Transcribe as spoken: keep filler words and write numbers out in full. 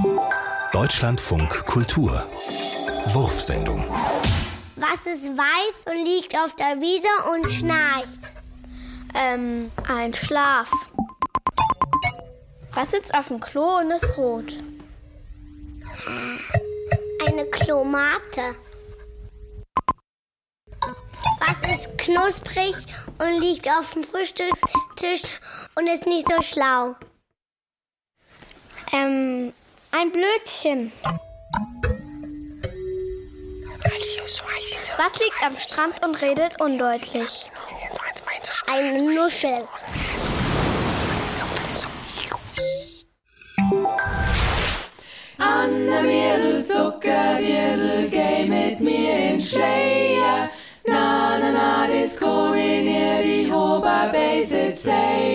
Deutschlandfunk Kultur. Wurfsendung. Was ist weiß und liegt auf der Wiese und schnarcht? Ähm, ein Schlaf. Was sitzt auf dem Klo und ist rot? Eine Klomate. Was ist knusprig und liegt auf dem Frühstückstisch und ist nicht so schlau? Ähm, ein Blödchen. Was liegt am Strand und redet undeutlich? Eine Nuschel. Anne Mädel, Zuckerdirndl, geh mit mir in Schleie. Na, na, na, Disco in ihr die Oberbeise zäh.